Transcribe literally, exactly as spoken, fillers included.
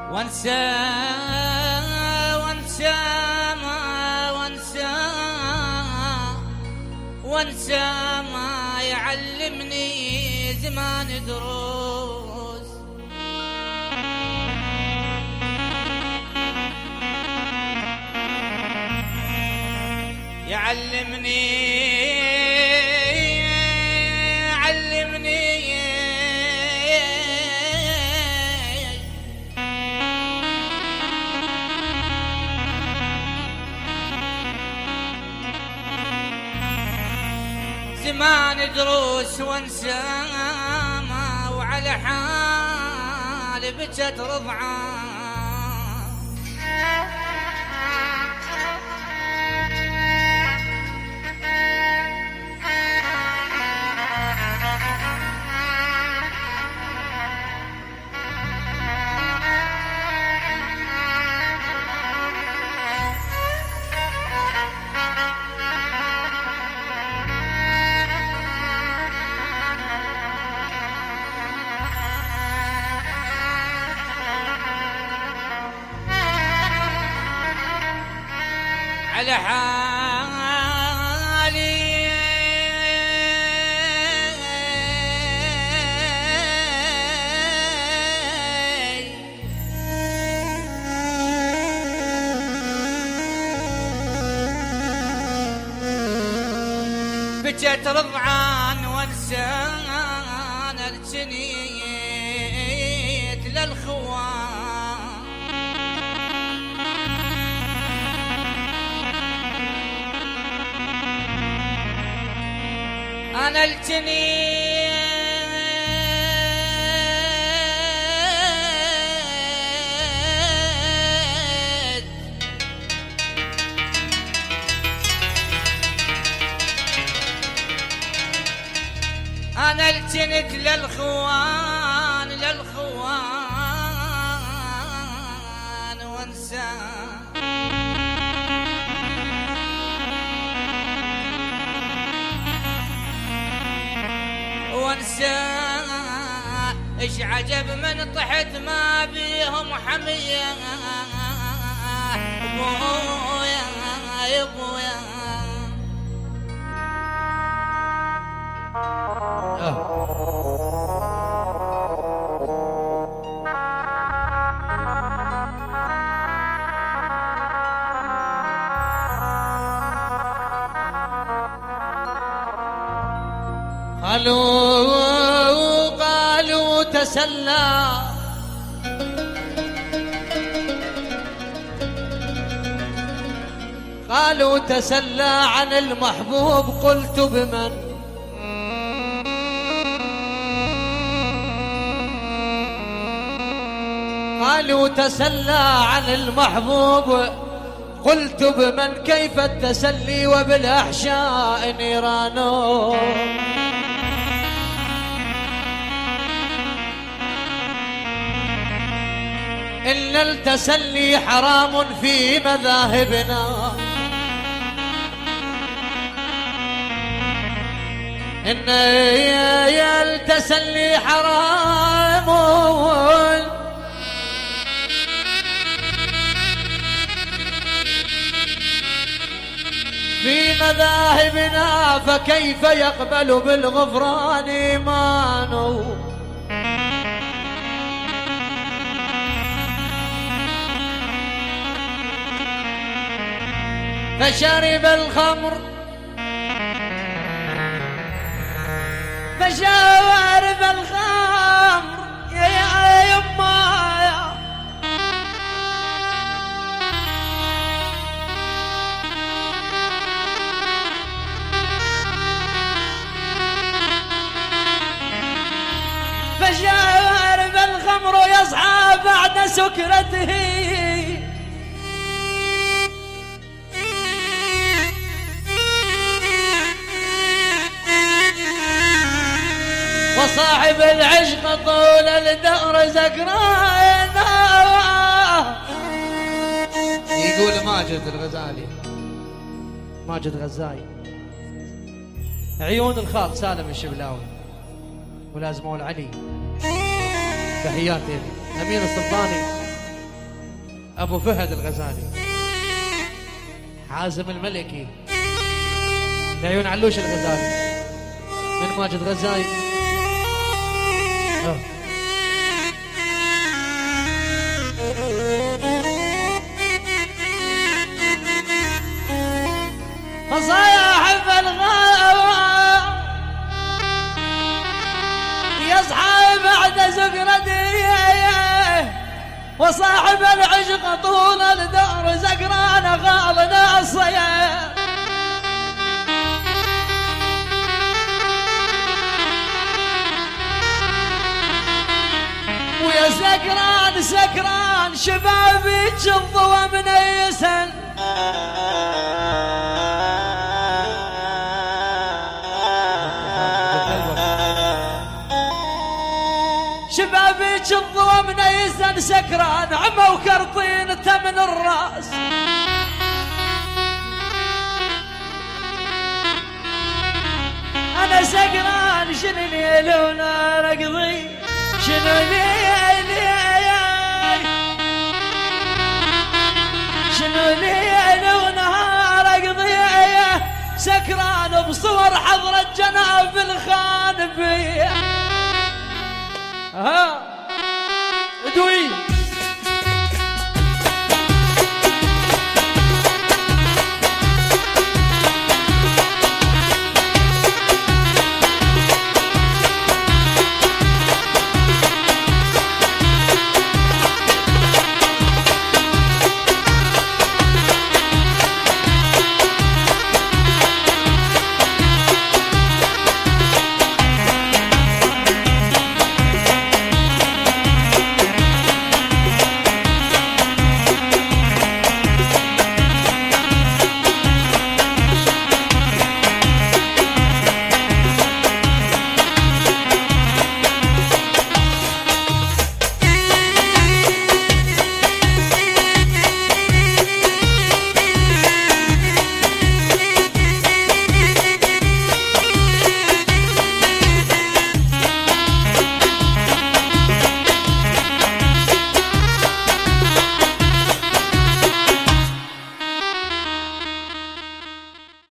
وانسى وانسى ما وانسى وانسى ما يعلمني زمان دروس. يعلمني زمان دروس وانسى ما وعلى حال بجت رضعان. على حالي بجت رضعان وانسان الجنيت للخوان. أنا الجنيد أنا الجنيد للخوان للخوان وانسى وانسى ايش عجب من طحت ما بيهم حمية. ابويا يا ابويا قالوا قالوا تسلى قالوا تسلى عن المحبوب قلت بمن. قالوا تسلى عن المحبوب قلت بمن. كيف التسلي وبالأحشاء نيران. إن التسلي حرام في مذاهبنا. إن التسلي حرام في مذاهبنا. فكيف يقبل بالغفران إيمانه. فشرب الخمر فشرب الخمر يا يما يا فشرب الخمر يصحى بعد سكرته. وصاحب العشق طول الدهر زقرانا. يقول ماجد الغزالي ماجد غزاي عيون الخال سالم الشبلاوي ولازمول علي. تحياتي أمين السلطاني ابو فهد الغزالي، حازم الملكي، لعيون علوش الغزالي، من ماجد غزاي. أه. صاحب الغاوى يصحى بعد زقردي، وصاحب العشق طول الدهر زقران غالنا الصيام. ويا سكران سكران شبابي تشظوا من يسن، شبابي تشظوا من يسن سكران عمى وكرطين تمن الراس. انا سكران شنو ليل ونار اقضي، شنو ليل شنو ليل ونهار اقضي، سكران بصور حضرة جناب الخان بيه. ها ادوي